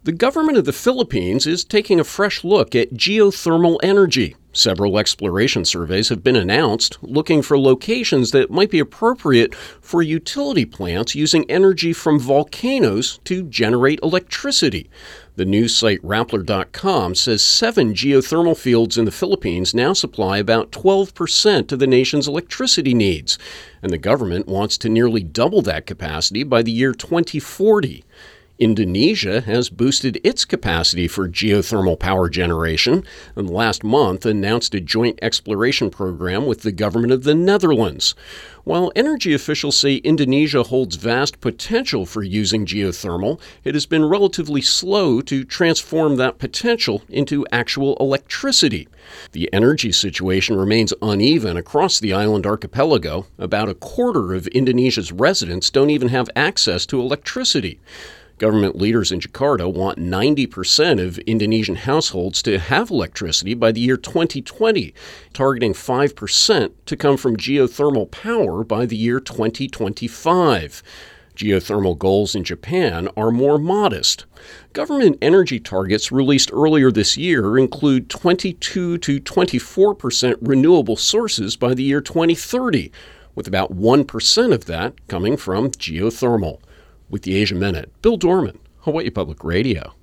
The government of the Philippines is taking a fresh look at geothermal energy. Several exploration surveys have been announced looking for locations that might be appropriate for utility plants using energy from volcanoes to generate electricity. The news site Rappler.com says 7 geothermal fields in the Philippines now supply about 12% of the nation's electricity needs, and the government wants to nearly double that capacity by the year 2040. Indonesia has boosted its capacity for geothermal power generation and last month announced a joint exploration program with the government of the Netherlands. While energy officials say Indonesia holds vast potential for using geothermal, it has been relatively slow to transform that potential into actual electricity. The energy situation remains uneven across the island archipelago. About a quarter of Indonesia's residents don't even have access to electricity. Government leaders in Jakarta want 90% of Indonesian households to have electricity by the year 2020, targeting 5% to come from geothermal power by the year 2025. Geothermal goals in Japan are more modest. Government energy targets released earlier this year include 22 to 24% renewable sources by the year 2030, with about 1% of that coming from geothermal. With the Asia Minute, Bill Dorman, Hawaii Public Radio.